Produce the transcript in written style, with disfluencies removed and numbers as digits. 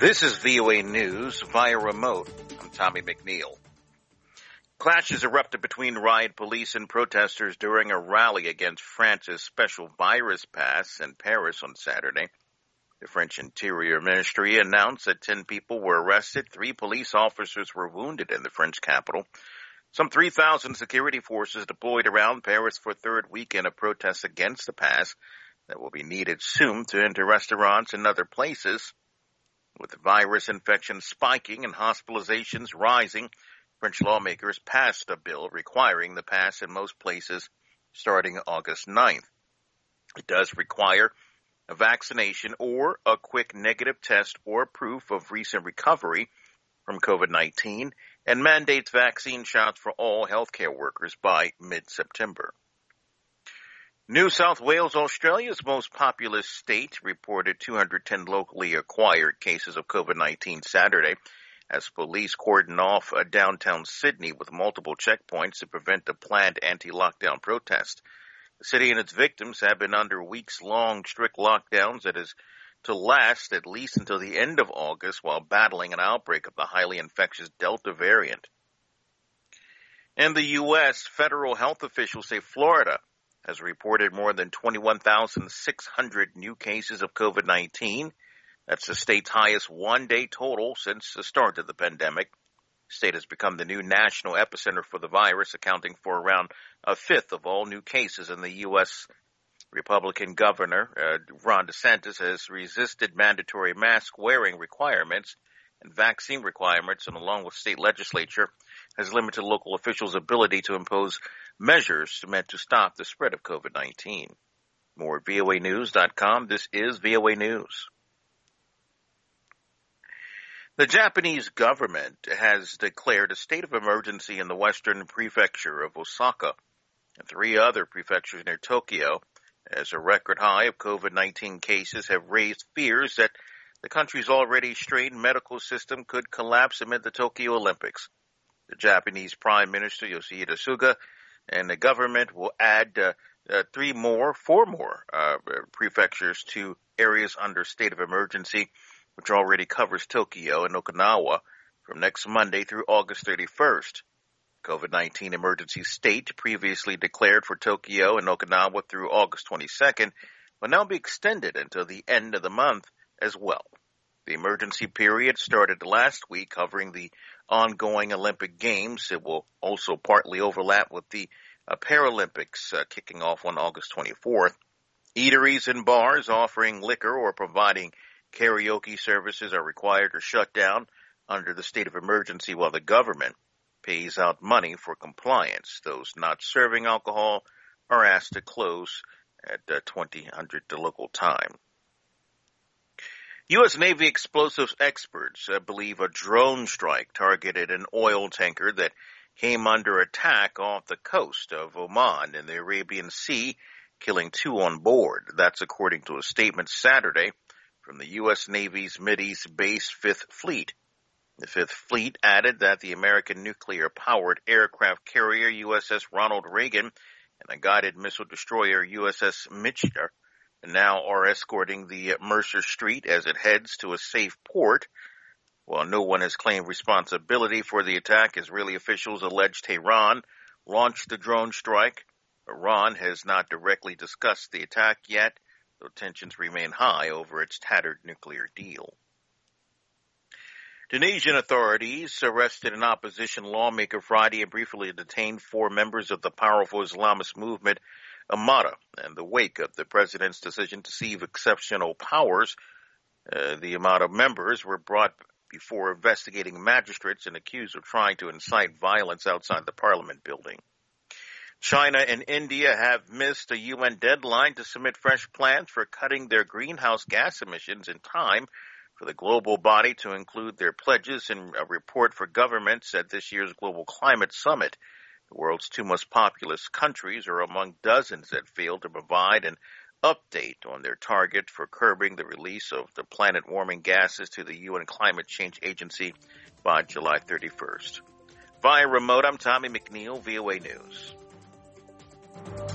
This is VOA News via remote. I'm Tommy McNeil. Clashes erupted between riot police and protesters during a rally against France's special virus pass in Paris on Saturday. The French Interior Ministry announced that 10 people were arrested, 3 police officers were wounded in the French capital. Some 3,000 security forces deployed around Paris for a third weekend of protests against the pass that will be needed soon to enter restaurants and other places. With the virus infections spiking and hospitalizations rising, French lawmakers passed a bill requiring the pass in most places starting August 9th. It does require a vaccination or a quick negative test or proof of recent recovery from COVID-19 and mandates vaccine shots for all healthcare workers by mid-September. New South Wales, Australia's most populous state, reported 210 locally acquired cases of COVID-19 Saturday as police cordoned off downtown Sydney with multiple checkpoints to prevent a planned anti-lockdown protest. The city and its victims have been under weeks-long strict lockdowns that is to last at least until the end of August while battling an outbreak of the highly infectious Delta variant. In the U.S., federal health officials say Florida has reported more than 21,600 new cases of COVID-19. That's the state's highest one-day total since the start of the pandemic. The state has become the new national epicenter for the virus, accounting for around a fifth of all new cases in the U.S. Republican Governor Ron DeSantis has resisted mandatory mask-wearing requirements and vaccine requirements, and along with state legislature, has limited local officials' ability to impose measures meant to stop the spread of COVID-19. More at voanews.com. This is VOA News. The Japanese government has declared a state of emergency in the western prefecture of Osaka and 3 other prefectures near Tokyo, as a record high of COVID-19 cases have raised fears that the country's already strained medical system could collapse amid the Tokyo Olympics. The Japanese Prime Minister Yoshihide Suga and the government will add 4 more prefectures to areas under state of emergency, which already covers Tokyo and Okinawa from next Monday through August 31st. COVID-19 emergency state previously declared for Tokyo and Okinawa through August 22nd will now be extended until the end of the month as well. The emergency period started last week, covering the ongoing Olympic Games. It will also partly overlap with the Paralympics kicking off on August 24th. Eateries and bars offering liquor or providing karaoke services are required to shut down under the state of emergency while the government pays out money for compliance. Those not serving alcohol are asked to close at 2000 the local time. U.S. Navy explosives experts believe a drone strike targeted an oil tanker that came under attack off the coast of Oman in the Arabian Sea, killing 2 on board. That's according to a statement Saturday from the U.S. Navy's Mideast base 5th Fleet. The 5th Fleet added that the American nuclear-powered aircraft carrier USS Ronald Reagan and a guided missile destroyer USS Mitchell now are escorting the Mercer Street as it heads to a safe port. While no one has claimed responsibility for the attack, Israeli officials allege Tehran launched the drone strike. Iran has not directly discussed the attack yet, though tensions remain high over its tattered nuclear deal. Tunisian authorities arrested an opposition lawmaker Friday and briefly detained 4 members of the powerful Islamist movement Amara in the wake of the president's decision to cede exceptional powers. The Amara members were brought before investigating magistrates and accused of trying to incite violence outside the parliament building. China and India have missed a UN deadline to submit fresh plans for cutting their greenhouse gas emissions in time for the global body to include their pledges in a report for governments at this year's Global Climate Summit. The world's 2 most populous countries are among dozens that failed to provide an update on their target for curbing the release of the planet-warming gases to the UN Climate Change Agency by July 31st. Via remote, I'm Tommy McNeil, VOA News.